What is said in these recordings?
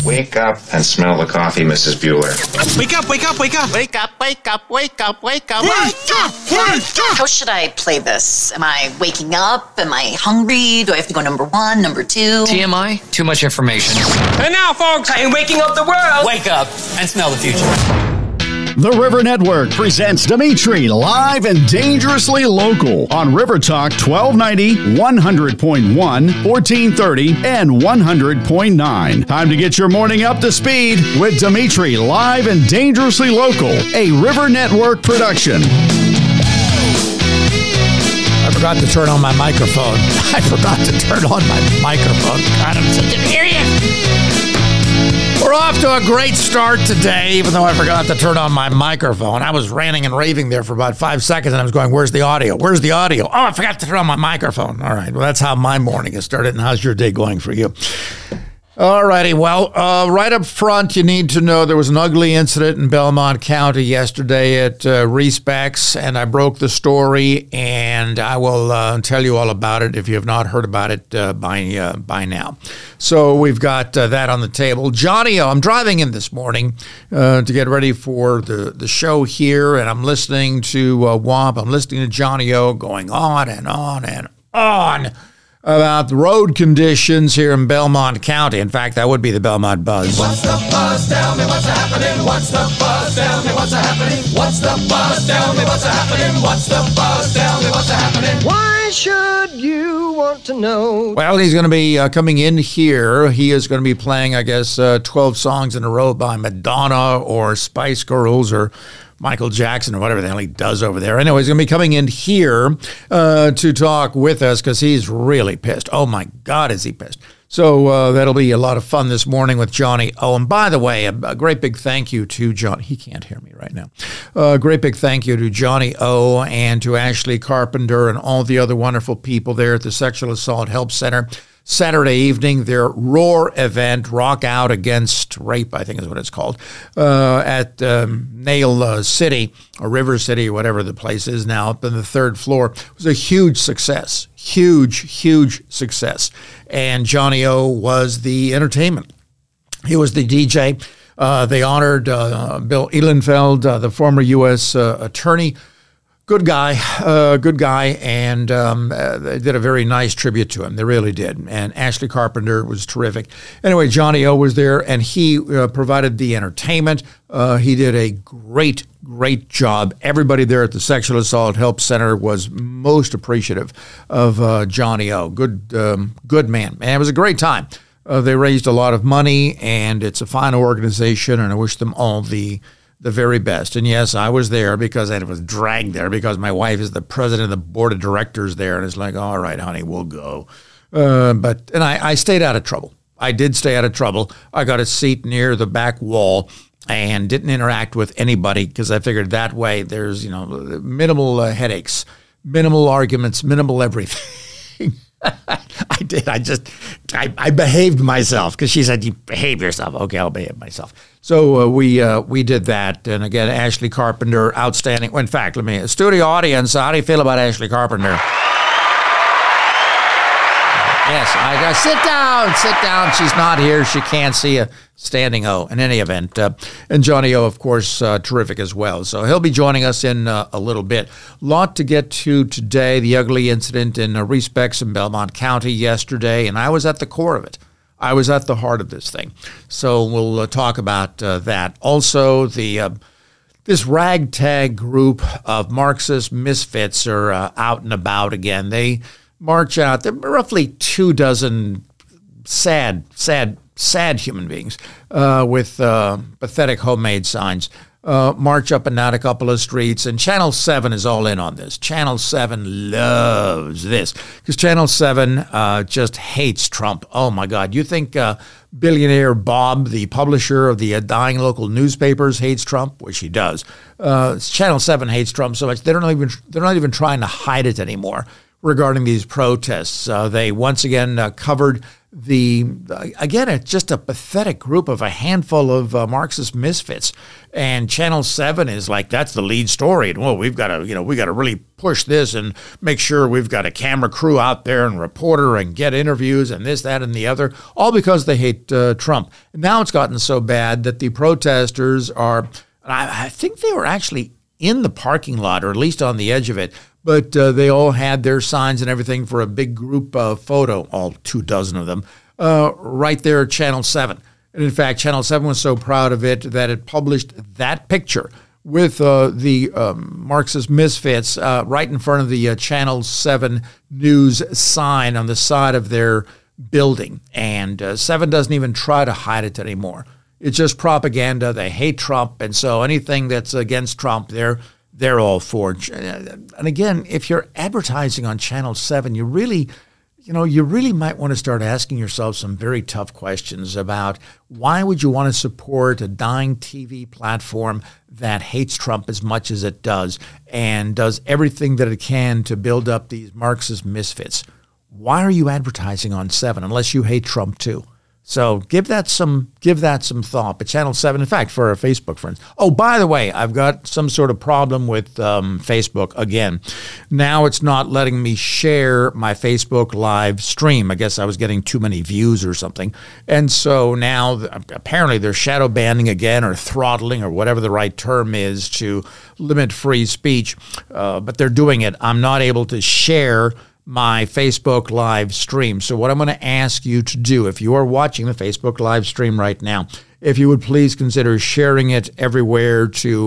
Wake up and smell the coffee, Mrs. Bueller. Wake up, wake up, wake up. Wake up, wake up, wake up, wake up. Wake up, wake up. How should I play this? Am I waking up? Am I hungry? Do I have to go number one, number two? TMI, too much information. And now, folks, I am waking up the world. Wake up and smell the future. The River Network presents Dimitri live and dangerously local on River Talk 1290, 100.1, 1430, and 100.9. Time to get your morning up to speed with Dimitri live and dangerously local, a River Network production. I forgot to turn on my microphone. God, I'm such an idiot. We're off to a great start today, even though I forgot to turn on my microphone. I was ranting and raving there for about 5 seconds, and I was going, where's the audio? Where's the audio? Oh, I forgot to turn on my microphone. All right, well, that's how my morning has started, and how's your day going for you? All righty, well, right up front, you need to know there was an ugly incident in Belmont County yesterday at Respecs, and I broke the story, and I will tell you all about it if you have not heard about it by now. So we've got that on the table. Johnny O, I'm driving in this morning to get ready for the show here, and I'm listening to WAMP. I'm listening to Johnny O going on and on and on about the road conditions here in Belmont County. In fact, that would be the Belmont Buzz. What's the buzz? Tell me what's happening. What's the buzz? Tell me what's happening. What's the buzz? Tell me what's happening. What's the buzz? Tell me what's happening. Why should you want to know? Well, he's going to be coming in here. He is going to be playing, I guess, 12 songs in a row by Madonna or Spice Girls or Michael Jackson or whatever the hell he does over there. Anyway, he's going to be coming in here to talk with us because he's really pissed. Oh, my God, is he pissed. So that'll be a lot of fun this morning with Johnny O. And by the way, a great big thank you to John. He can't hear me right now. A great big thank you to Johnny O. and to Ashley Carpenter and all the other wonderful people there at the Sexual Assault Help Center. Saturday evening, their ROAR event, Rock Out Against Rape, I think is what it's called, at Nail City, or River City, or whatever the place is now, up on the third floor. It was a huge success, huge success. And Johnny O was the entertainment. He was the DJ. They honored Bill Ehlenfeld, the former U.S. attorney. Good guy, and they did a very nice tribute to him. They really did. And Ashley Carpenter was terrific. Anyway, Johnny O was there, and he provided the entertainment. He did a great job. Everybody there at the Sexual Assault Help Center was most appreciative of Johnny O. Good man. And it was a great time. They raised a lot of money, and it's a fine organization, and I wish them all the very best. And yes, I was there because I was dragged there because my wife is the president of the board of directors there. And it's like, all right, honey, we'll go. But I stayed out of trouble. I did stay out of trouble. I got a seat near the back wall and didn't interact with anybody because I figured that way there's, minimal headaches, minimal arguments, minimal everything. I did. I behaved myself because she said, you behave yourself. Okay, I'll behave myself. So we did that. And again, Ashley Carpenter, outstanding. In fact, studio audience, how do you feel about Ashley Carpenter? Yes, I got sit down. She's not here. She can't see a standing O in any event. And Johnny O, of course, terrific as well. So he'll be joining us in a little bit. Lot to get to today. The ugly incident in Respecs in Belmont County yesterday, and I was at the core of it. I was at the heart of this thing. So we'll talk about that. Also, this ragtag group of Marxist misfits are out and about again. They march out. There are roughly 24 sad human beings with pathetic homemade signs. March up and down a couple of streets, and Channel 7 is all in on this. Channel 7 loves this because Channel 7 just hates Trump. Oh, my God. You think billionaire Bob, the publisher of the dying local newspapers, hates Trump? Which he does. Channel 7 hates Trump so much they're not even trying to hide it anymore. regarding these protests. They once again covered again, it's just a pathetic group of a handful of Marxist misfits. And Channel 7 is like, that's the lead story. And, well, we got to really push this and make sure we've got a camera crew out there and reporter and get interviews and this, that, and the other, all because they hate Trump. And now it's gotten so bad that the protesters are, I think they were actually in the parking lot, or at least on the edge of it, but they all had their signs and everything for a big group photo, all 24 of them, right there at Channel 7. And in fact, Channel 7 was so proud of it that it published that picture with the Marxist misfits right in front of the Channel 7 news sign on the side of their building. And 7 doesn't even try to hide it anymore. It's just propaganda. They hate Trump, and so anything that's against Trump, they're all for. And again, if you're advertising on Channel 7, you really might want to start asking yourself some very tough questions about why would you want to support a dying TV platform that hates Trump as much as it does and does everything that it can to build up these Marxist misfits. Why are you advertising on 7 unless you hate Trump too? So give that some thought. But Channel 7, in fact, for our Facebook friends. Oh, by the way, I've got some sort of problem with Facebook again. Now it's not letting me share my Facebook live stream. I guess I was getting too many views or something. And so now apparently they're shadow banning again, or throttling, or whatever the right term is to limit free speech. But they're doing it. I'm not able to share my Facebook live stream. So what I'm going to ask you to do, if you are watching the Facebook live stream right now, if you would please consider sharing it everywhere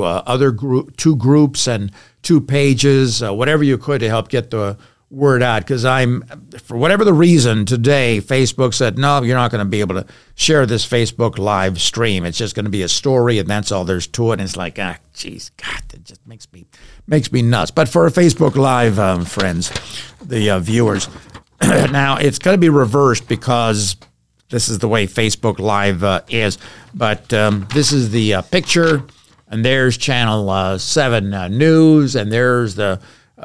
to two groups and 2 pages, whatever you could to help get the word out. Because for whatever the reason today, Facebook said, no, you're not going to be able to share this Facebook live stream. It's just going to be a story, and that's all there's to it. And it's like, geez, God, it just makes me nuts. But for our Facebook live friends, the viewers, now it's going to be reversed because this is the way Facebook Live is. But this is the picture, and there's Channel 7 News, and there's the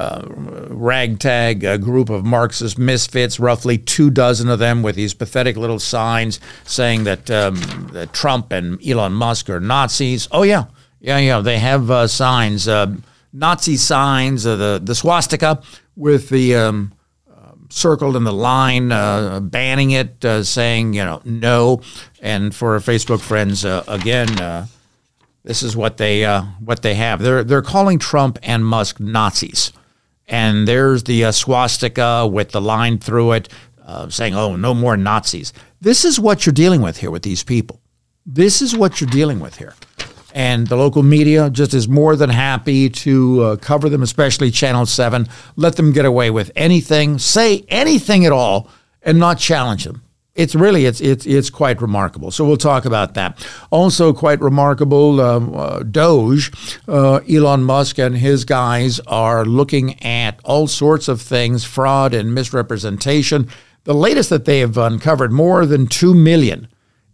ragtag group of Marxist misfits, roughly 24 of them, with these pathetic little signs saying that Trump and Elon Musk are Nazis. Oh, yeah. They have signs, Nazi signs, the swastika with the circled in the line, banning it, saying, no. And for our Facebook friends, again, this is what they have. They're calling Trump and Musk Nazis. And there's the swastika with the line through it, saying, oh, no more Nazis. This is what you're dealing with here with these people. This is what you're dealing with here. And the local media just is more than happy to cover them, especially Channel 7. Let them get away with anything, say anything at all, and not challenge them. It's quite remarkable. So we'll talk about that. Also quite remarkable, Doge, Elon Musk and his guys are looking at all sorts of things, fraud and misrepresentation. The latest that they have uncovered, more than 2 million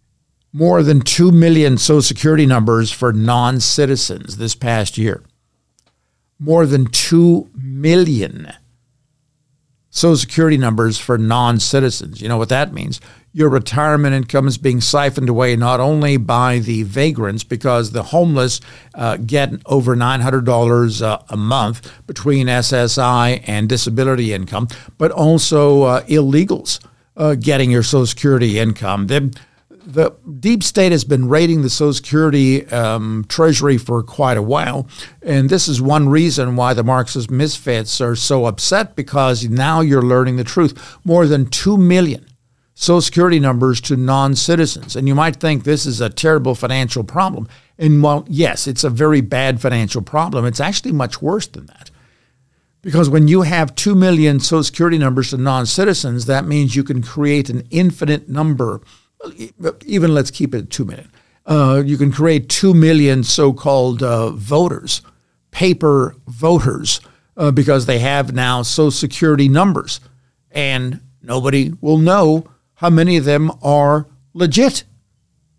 Social Security numbers for non-citizens this past year. More than 2 million Social Security numbers for non-citizens. You know what that means? Your retirement income is being siphoned away not only by the vagrants, because the homeless get over $900 a month between SSI and disability income, but also illegals getting your Social Security income. The deep state has been raiding the Social Security treasury for quite a while, and this is one reason why the Marxist misfits are so upset, because now you're learning the truth. More than 2 million Social Security numbers to non-citizens, and you might think this is a terrible financial problem. And while, yes, it's a very bad financial problem, it's actually much worse than that. Because when you have 2 million Social Security numbers to non-citizens, that means you can create an infinite number. Even let's keep it at 2 million. You can create 2 million so-called voters, paper voters, because they have now Social Security numbers. And nobody will know how many of them are legit.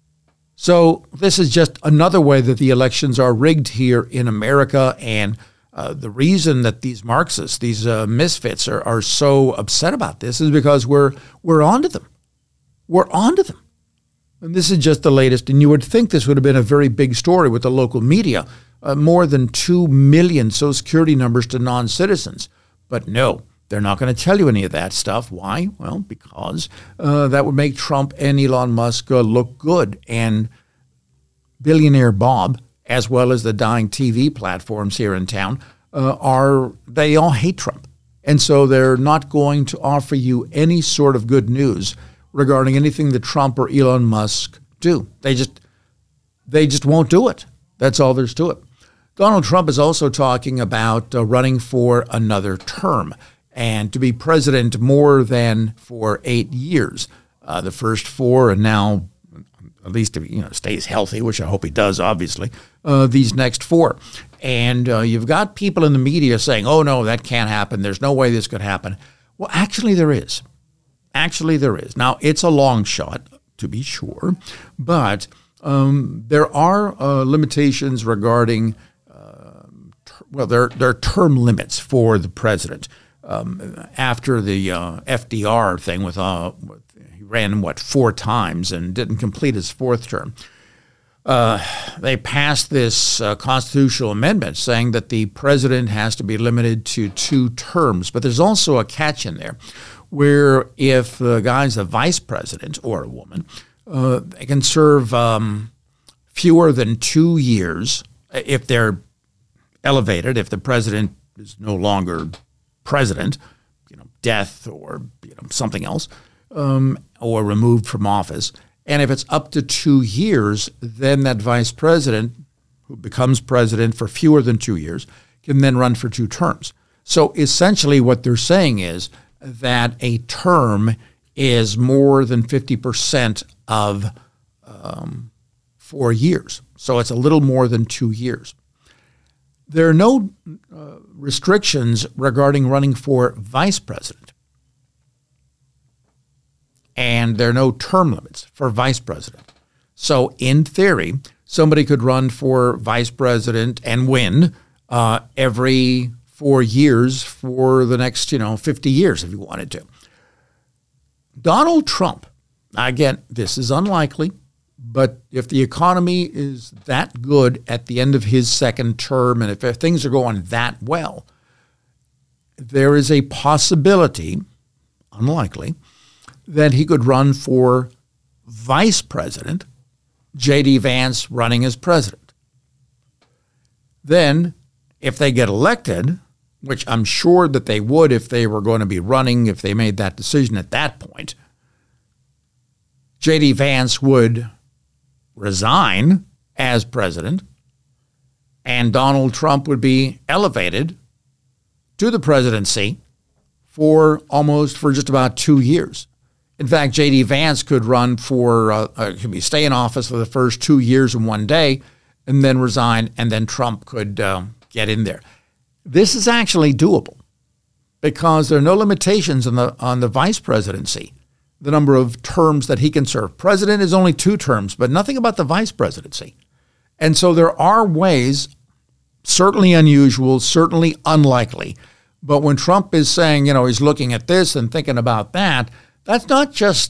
So this is just another way that the elections are rigged here in America. And The reason that these Marxists, these misfits, are so upset about this is because we're onto them. We're onto them. And this is just the latest. And you would think this would have been a very big story with the local media. More than 2 million Social Security numbers to non-citizens. But no, they're not going to tell you any of that stuff. Why? Well, because that would make Trump and Elon Musk look good. And billionaire Bob, as well as the dying TV platforms here in town, they all hate Trump. And so they're not going to offer you any sort of good news regarding anything that Trump or Elon Musk do. They just won't do it. That's all there's to it. Donald Trump is also talking about running for another term and to be president more than for 8 years. The first 4, and now at least if stays healthy, which I hope he does, obviously, these next 4. And you've got people in the media saying, oh, no, that can't happen. There's no way this could happen. Well, actually, there is. Actually, there is. Now, it's a long shot, to be sure, but there are limitations regarding, there are term limits for the president. After the FDR thing with he ran, 4 times and didn't complete his 4th term. They passed this constitutional amendment saying that the president has to be limited to 2 terms. But there's also a catch in there where if the guy's a vice president or a woman, they can serve fewer than 2 years if they're elevated, if the president is no longer president, death or something else, or removed from office. And if it's up to 2 years, then that vice president, who becomes president for fewer than 2 years, can then run for 2 terms. So essentially what they're saying is that a term is more than 50% of 4 years. So it's a little more than 2 years. There are no restrictions regarding running for vice president. And there are no term limits for vice president. So in theory, somebody could run for vice president and win every 4 years for the next, 50 years if you wanted to. Donald Trump, again, this is unlikely, but if the economy is that good at the end of his 2nd term and if things are going that well, there is a possibility, unlikely, that he could run for vice president, J.D. Vance running as president. Then, if they get elected, which I'm sure that they would if they were going to be running, if they made that decision at that point, J.D. Vance would resign as president, and Donald Trump would be elevated to the presidency for just about 2 years. In fact, J.D. Vance could run could stay in office for the first 2 years and 1 day and then resign, and then Trump could get in there. This is actually doable because there are no limitations on the vice presidency, the number of terms that he can serve. President is only 2 terms, but nothing about the vice presidency. And so there are ways, certainly unusual, certainly unlikely. But when Trump is saying, he's looking at this and thinking about that, that's not just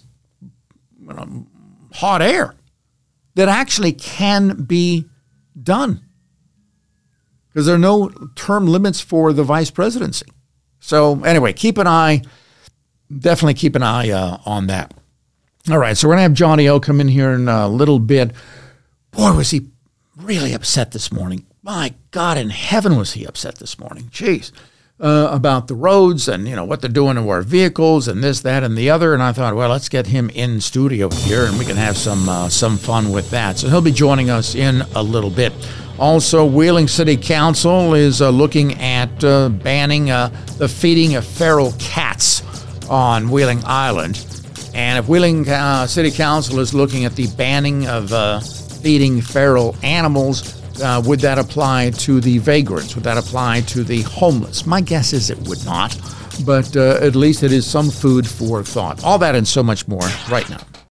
hot air. That actually can be done because there are no term limits for the vice presidency. So anyway, definitely keep an eye on that. All right, so we're going to have Johnny O come in here in a little bit. Boy, was he really upset this morning. My God in heaven, was he upset this morning. Jeez. About the roads and, what they're doing to our vehicles and this, that, and the other. And I thought, well, let's get him in studio here and we can have some fun with that. So he'll be joining us in a little bit. Also, Wheeling City Council is looking at banning the feeding of feral cats on Wheeling Island. And if Wheeling City Council is looking at the banning of feeding feral animals, would that apply to the vagrants? Would that apply to the homeless? My guess is it would not, but at least it is some food for thought. All that and so much more right now.